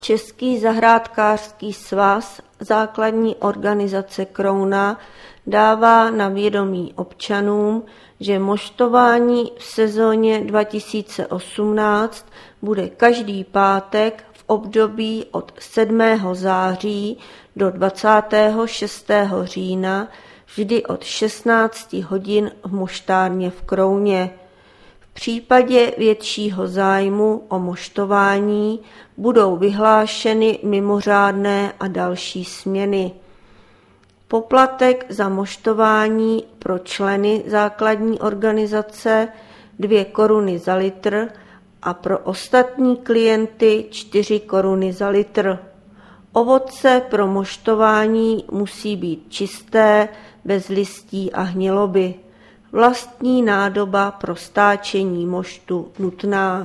Český zahrádkářský svaz, základní organizace Krouna, dává na vědomí občanům, že moštování v sezóně 2018 bude každý pátek v období od 7. září do 26. října, vždy od 16 hodin v moštárně v Krouně. V případě většího zájmu o moštování budou vyhlášeny mimořádné a další směny. Poplatek za moštování pro členy základní organizace 2 koruny za litr a pro ostatní klienty 4 koruny za litr. Ovoce pro moštování musí být čisté, bez listí a hniloby. Vlastní nádoba pro stáčení moštu nutná.